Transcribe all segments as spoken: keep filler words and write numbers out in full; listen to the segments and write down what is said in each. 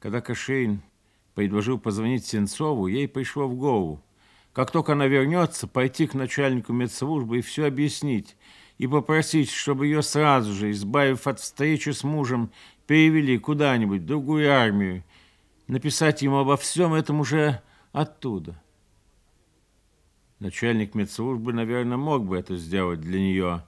Когда Кашеин предложил позвонить Сенцову, ей пришло в голову, как только она вернется, пойти к начальнику медслужбы и все объяснить, и попросить, чтобы ее сразу же, избавив от встречи с мужем, перевели куда-нибудь в другую армию, написать ему обо всем этом уже оттуда. Начальник медслужбы, наверное, мог бы это сделать для нее,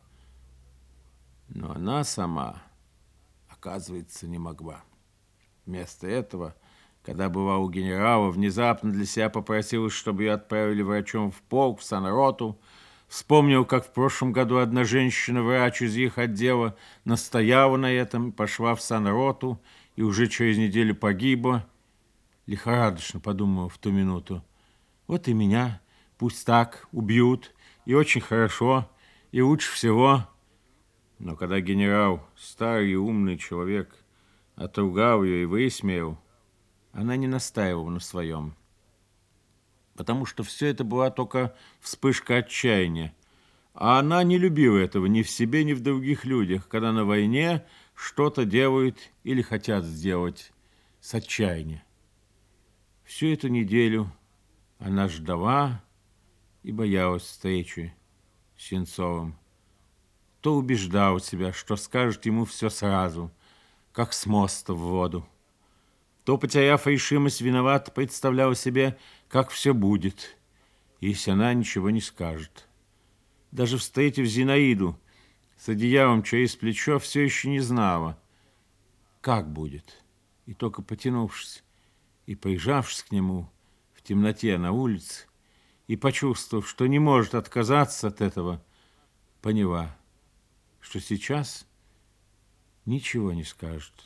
но она сама, оказывается, не могла. Вместо этого, когда была у генерала, внезапно для себя попросилась, чтобы ее отправили врачом в полк, в санроту. Вспомнил, как в прошлом году одна женщина-врач из их отдела настояла на этом, пошла в санроту и уже через неделю погибла. Лихорадочно подумала в ту минуту. Вот и меня пусть так убьют, и очень хорошо, и лучше всего. Но когда генерал, старый и умный человек, отругал ее и высмеял, она не настаивала на своем. Потому что все это была только вспышка отчаяния. А она не любила этого ни в себе, ни в других людях, когда на войне что-то делают или хотят сделать с отчаяния. Всю эту неделю она ждала и боялась встречи с Сенцовым. То убеждал себя, что скажет ему все сразу, как с моста в воду. То, потеряв решимость, виновато представляла себе, как все будет, если она ничего не скажет. Даже встретив Зинаиду с одеялом через плечо, все еще не знала, как будет. И только потянувшись и прижавшись к нему в темноте на улице, и почувствовав, что не может отказаться от этого, поняла, что сейчас ничего не скажет.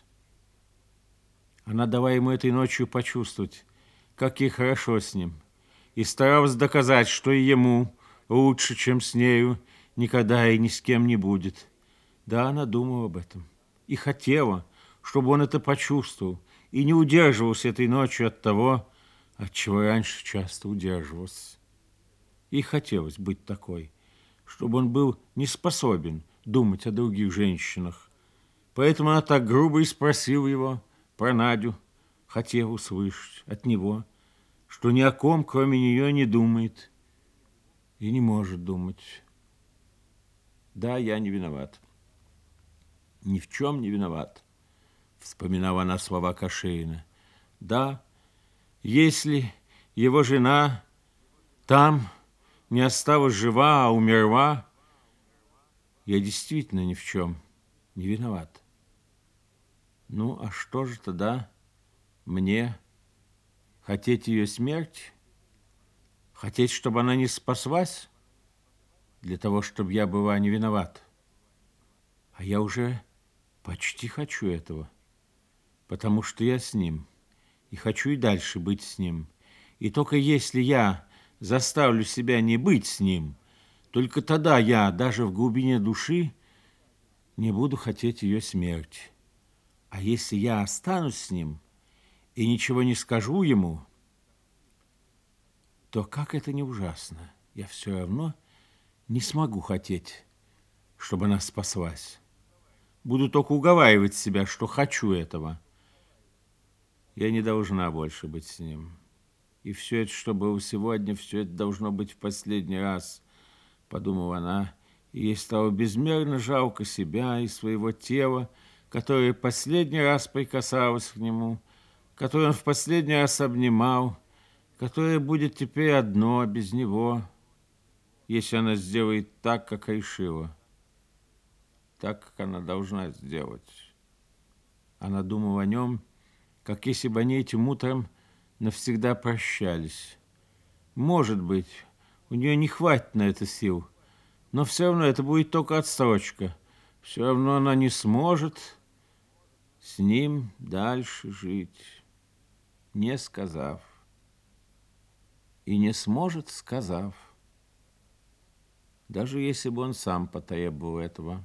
Она дала ему этой ночью почувствовать, как ей хорошо с ним, и старалась доказать, что и ему лучше, чем с нею, никогда и ни с кем не будет. Да, она думала об этом и хотела, чтобы он это почувствовал, и не удерживался этой ночью от того, от чего раньше часто удерживался. Ей хотелось быть такой, чтобы он был не способен думать о других женщинах. Поэтому она так грубо и спросила его про Надю, хотела услышать от него, что ни о ком, кроме нее, не думает и не может думать. Да, я не виноват. Ни в чем не виноват, вспоминала она слова Кашеина. Да, если его жена там не осталась жива, а умерла, я действительно ни в чем не виноват. Ну, а что же тогда мне? Хотеть ее смерти? Хотеть, чтобы она не спаслась? Для того, чтобы я была не виновата? А я уже почти хочу этого, потому что я с ним, и хочу и дальше быть с ним. И только если я заставлю себя не быть с ним, только тогда я, даже в глубине души, не буду хотеть ее смерти. А если я останусь с ним и ничего не скажу ему, то как это не ужасно, я все равно не смогу хотеть, чтобы она спаслась. Буду только уговаривать себя, что хочу этого. Я не должна больше быть с ним. И все это, что было сегодня, все это должно быть в последний раз, подумала она, и ей стало безмерно жалко себя и своего тела, которое последний раз прикасалось к нему, которое он в последний раз обнимал, которое будет теперь одно без него, если она сделает так, как решила, так, как она должна сделать. Она думала о нем, как если бы они этим утром навсегда прощались. Может быть, у нее не хватит на это сил, но все равно это будет только отсрочка. Все равно она не сможет с ним дальше жить, не сказав. И не сможет, сказав. Даже если бы он сам потребовал этого.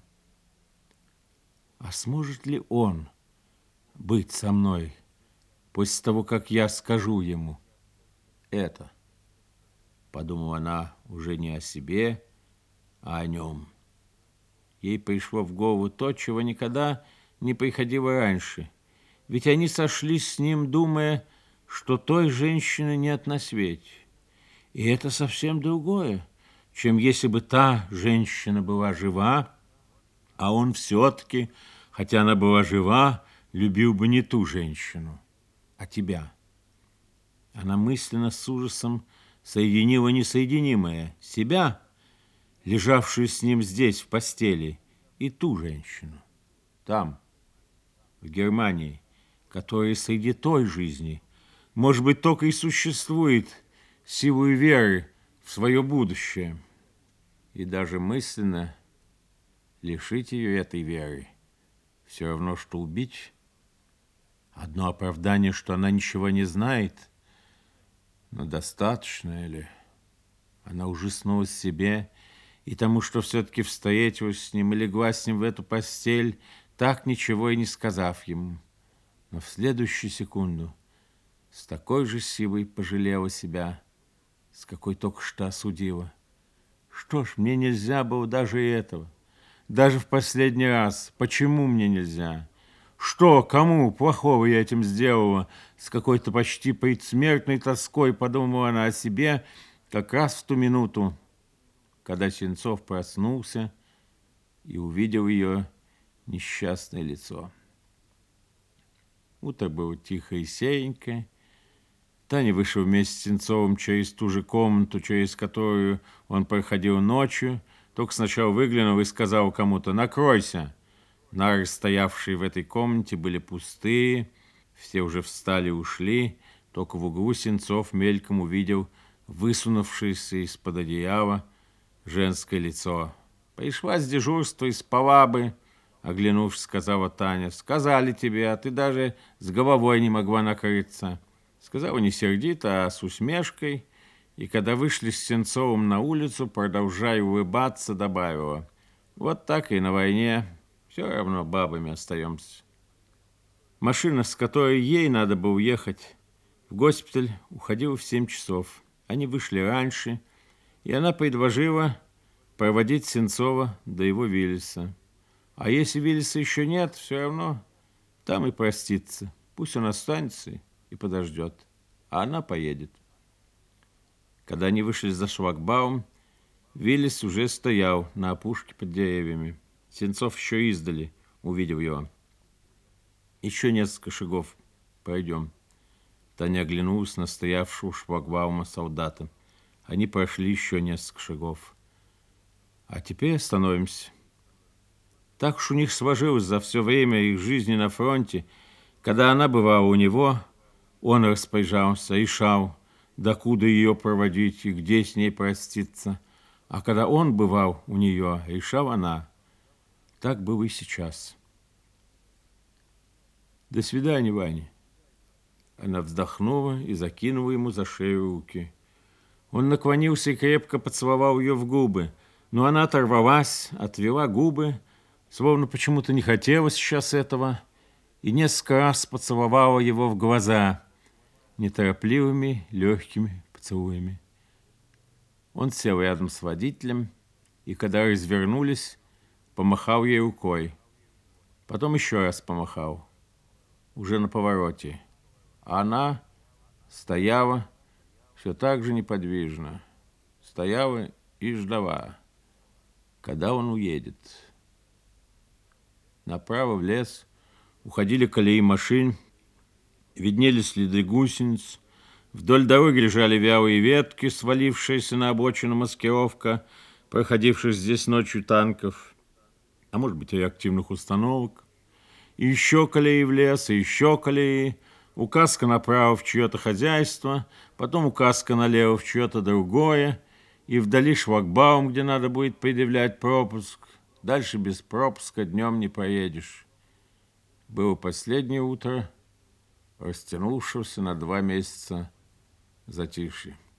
А сможет ли он быть со мной после того, как я скажу ему это? Подумала она уже не о себе, а о нем. Ей пришло в голову то, чего никогда не приходило раньше. Ведь они сошлись с ним, думая, что той женщины нет на свете. И это совсем другое, чем если бы та женщина была жива, а он все-таки, хотя она была жива, любил бы не ту женщину, а тебя. Она мысленно с ужасом соединила несоединимое: себя, лежавшую с ним здесь, в постели, и ту женщину, там, в Германии, которая среди той жизни, может быть, только и существует силой веры в свое будущее. И даже мысленно лишить ее этой веры все равно, что убить. Одно оправдание, что она ничего не знает, но достаточно ли? Она ужаснулась себе и тому, что все-таки встретилась с ним и легла с ним в эту постель, так ничего и не сказав ему. Но в следующую секунду с такой же силой пожалела себя, с какой только что осудила. Что ж, мне нельзя было даже этого. Даже в последний раз. Почему мне нельзя? Что, кому плохого я этим сделала? С какой-то почти предсмертной тоской подумала она о себе как раз в ту минуту, когда Сенцов проснулся и увидел ее несчастное лицо. Утро было тихое и серенькое. Таня вышел вместе с Сенцовым через ту же комнату, через которую он проходил ночью, только сначала выглянул и сказал кому-то: «Накройся». Нары, стоявшие в этой комнате, были пустые, все уже встали и ушли, только в углу Сенцов мельком увидел высунувшееся из-под одеяла женское лицо. «Пришла с дежурства и спала бы», — оглянувшись, сказала Таня. «Сказали тебе, а ты даже с головой не могла накрыться». Сказала не сердито, а с усмешкой, и когда вышли с Сенцовым на улицу, продолжая улыбаться, добавила: «Вот так и на войне все равно бабами остаемся». Машина, с которой ей надо было уехать в госпиталь, уходила в семь часов. Они вышли раньше, и она предложила проводить Сенцова до его Виллиса. А если Виллиса еще нет, все равно там и проститься. Пусть он останется и подождет, а она поедет. Когда они вышли за шлагбаум, Виллис уже стоял на опушке под деревьями. Сенцов еще издали увидел его. «Еще несколько шагов пройдем». Таня оглянулась на стоявшего у шлагбаума солдата. Они прошли еще несколько шагов. «А теперь остановимся». Так уж у них сложилось за все время их жизни на фронте. Когда она бывала у него, он распоряжался, решал, докуда ее проводить и где с ней проститься. А когда он бывал у нее, решала она. Так было и сейчас. «До свидания, Ваня». Она вздохнула и закинула ему за шею руки. Он наклонился и крепко поцеловал ее в губы, но она оторвалась, отвела губы, словно почему-то не хотела сейчас этого, и несколько раз поцеловала его в глаза неторопливыми, легкими поцелуями. Он сел рядом с водителем, и когда развернулись, помахал ей рукой. Потом еще раз помахал, уже на повороте. А она стояла все так же неподвижно, стояла и ждала, когда он уедет. Направо в лес уходили колеи машин, виднелись следы гусениц. Вдоль дороги лежали вялые ветки, свалившиеся на обочину маскировка проходивших здесь ночью танков, а может быть, реактивных установок. И еще колеи в лес, и еще колеи. Указка направо в чье-то хозяйство, потом указка налево в чье-то другое, и вдали шлагбаум, где надо будет предъявлять пропуск. Дальше без пропуска днем не поедешь. Было последнее утро, растянувшееся на два месяца затишье.